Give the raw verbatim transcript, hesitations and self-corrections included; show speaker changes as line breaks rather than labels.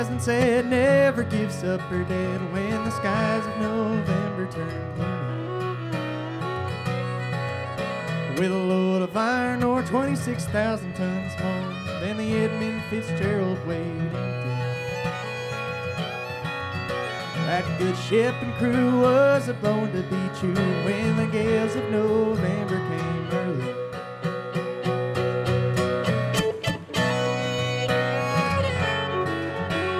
and said, never gives up her dead when the skies of November turn blue. With a load of iron ore twenty-six thousand tons more than the Edmund Fitzgerald weighed. That good ship and crew was a blown to be true when the gales of November